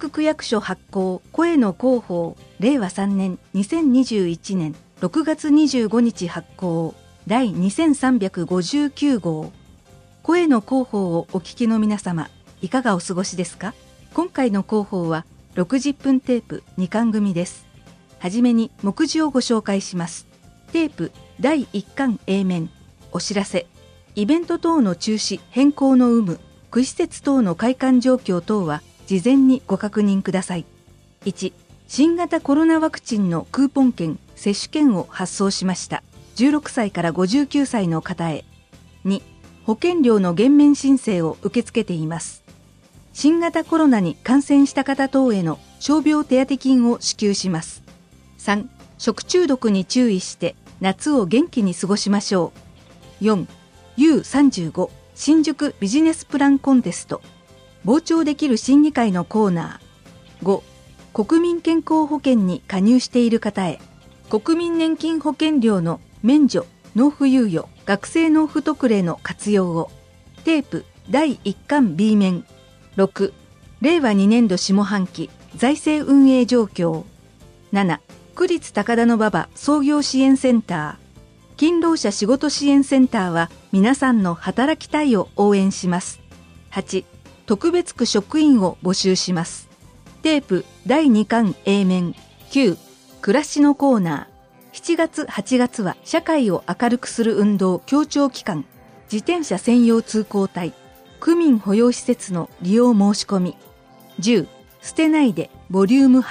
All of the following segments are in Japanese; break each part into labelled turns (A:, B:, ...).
A: 宿区役所発行声の広報令和3年2021年6月25日発行第2359号声の広報をお聞きの皆様、いかがお過ごしですか？今回の広報は60分テープ2巻組です。はじめに目次をご紹介します。テープ第1巻 A 面、お知らせ、イベント等の中止変更の有無、区施設等の開館状況等は事前にご確認ください。1、新型コロナワクチンのクーポン券、接種券を発送しました。16歳から59歳の方へ。2、保険料の減免申請を受け付けています。新型コロナに感染した方等への傷病手当金を支給します。3、食中毒に注意して夏を元気に過ごしましょう。4、U35 新宿ビジネスプランコンテスト。傍聴できる審議会のコーナー。5、国民健康保険に加入している方へ。国民年金保険料の免除、納付猶予、学生納付特例の活用を。テープ第1巻 B 面。6、令和2年度下半期財政運営状況。7、区立高田馬場創業支援センター。勤労者仕事支援センターは皆さんの働きたいを応援します。8、特別区職員を募集します。テープ第2巻 A 面。9、暮らしのコーナー。7月8月は社会を明るくする運動協調期間。自転車専用通行帯。区民保養施設の利用申し込み。10、捨てないでボリューム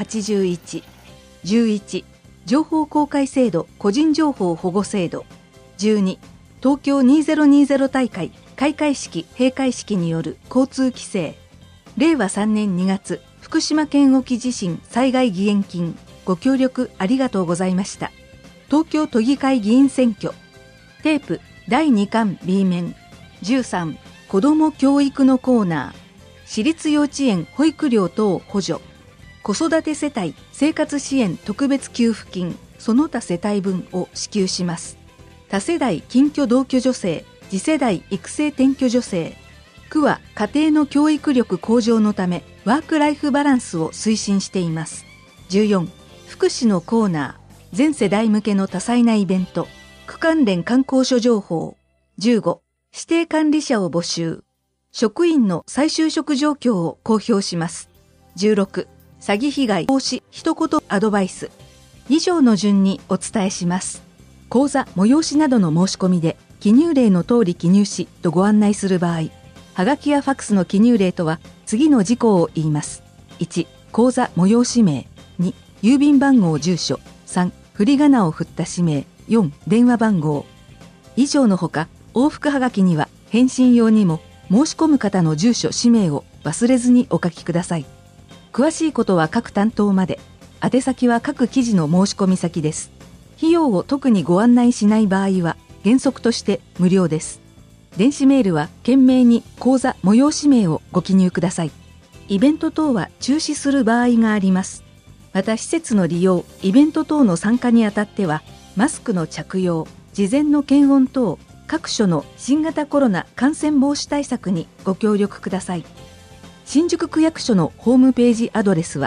A: 81。11、情報公開制度個人情報保護制度。12、東京2020大会開会式閉会式による交通規制。令和3年2月福島県沖地震災害義援金ご協力ありがとうございました。東京都議会議員選挙。テープ第2巻 B 面。13、子ども教育のコーナー。私立幼稚園保育料等補助。子育て世帯生活支援特別給付金その他世帯分を支給します。多世代近居同居女性次世代育成転居女性。区は家庭の教育力向上のためワークライフバランスを推進しています。14、福祉のコーナー。全世代向けの多彩なイベント。区関連観光所情報。15、指定管理者を募集。職員の再就職状況を公表します。16、詐欺被害防止一言アドバイス。以上の順にお伝えします。講座、催しなどの申し込みで記入例の通り記入しとご案内する場合、はがきやファックスの記入例とは次の事項を言います。1、講座催し名。2、郵便番号住所。3、振り仮名を振った氏名。4、電話番号。以上のほか、往復はがきには返信用にも申し込む方の住所氏名を忘れずにお書きください。詳しいことは各担当まで。宛先は各記事の申し込み先です。費用を特にご案内しない場合は原則として無料です。電子メールは懸命に講座催し名をご記入ください。イベント等は中止する場合があります。また施設の利用、イベント等の参加にあたってはマスクの着用、事前の検温等各所の新型コロナ感染防止対策にご協力ください。新宿区役所のホームページアドレスは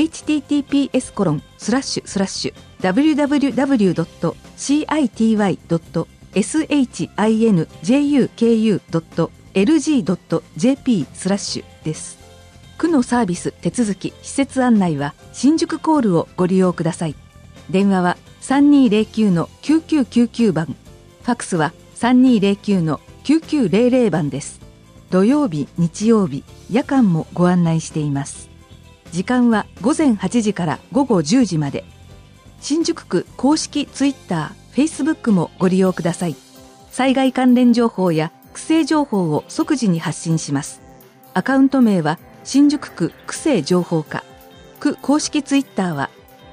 A: https://www.city.shinjuku.lg.jp/ です。区のサービス手続き施設案内は新宿コールをご利用ください。電話は 3209-9999 番、ファックスは 3209-9900 番です。土曜日、日曜日、夜間もご案内しています。時間は午前8時から午後10時まで。新宿区公式ツイッター、フェイスブックもご利用ください。災害関連情報や区政情報を即時に発信します。アカウント名は新宿区区政情報課。区公式ツイッターは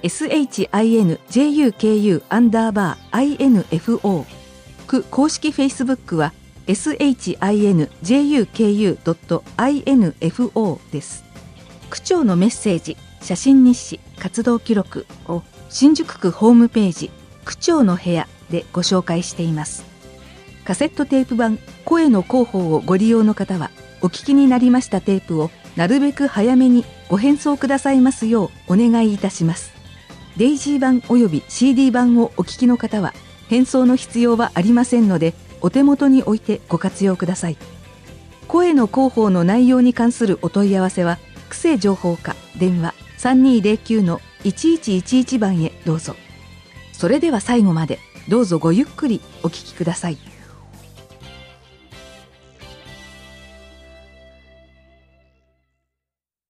A: SHINJUKU_INFO。区公式フェイスブックは SHINJUKU.info です。区長のメッセージ、写真日誌、活動記録を新宿区ホームページ区長の部屋でご紹介しています。カセットテープ版声の広報をご利用の方はお聞きになりましたテープをなるべく早めにご返送くださいますようお願いいたします。デイジー版および CD 版をお聞きの方は返送の必要はありませんので、お手元に置いてご活用ください。声の広報の内容に関するお問い合わせは、区政情報課電話 3209-1111 番へどうぞ。それでは最後までどうぞごゆっくりお聞きください。